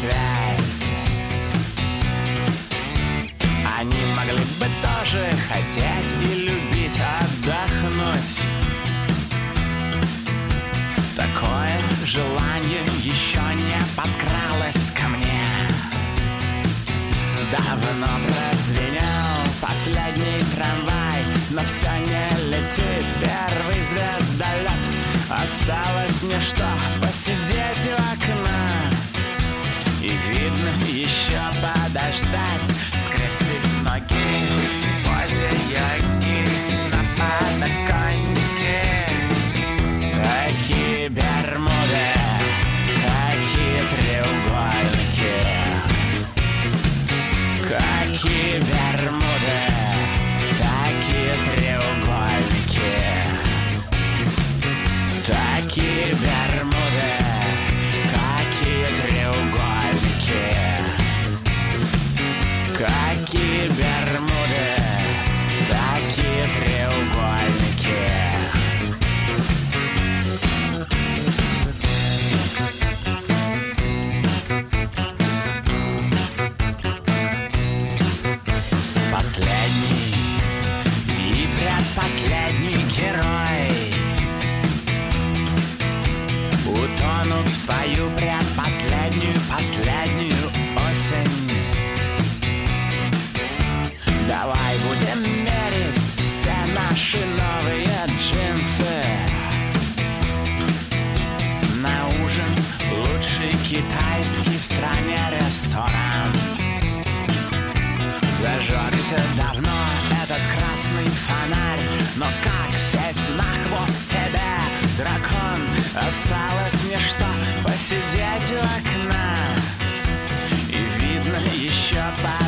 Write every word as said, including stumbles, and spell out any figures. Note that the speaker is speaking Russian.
связь. Они могли бы тоже хотеть и любить отдохнуть. Такое желание еще не подкралось ко мне. Давно прозвенел последний трамвай, но все не летит первый звездолет. Осталось мне что, посидеть у окна и, видно, еще подождать, скрестив ноги возле йоги на подоконнике. Какие бермуды, какие треугольники, какие бермуды, такие треугольники, такие бермуды, какие треугольники, какие бермуды, такие треугольники. Последний и предпоследний герой утонут в свою предпоследнюю, последнюю осень. Давай будем мерить все наши новые джинсы. На ужин лучший китайский в стране ресторан. Зажегся давно этот красный фонарь, но как сесть на хвост тебе, дракон? Осталось мне что, посидеть у окна и, видно, еще по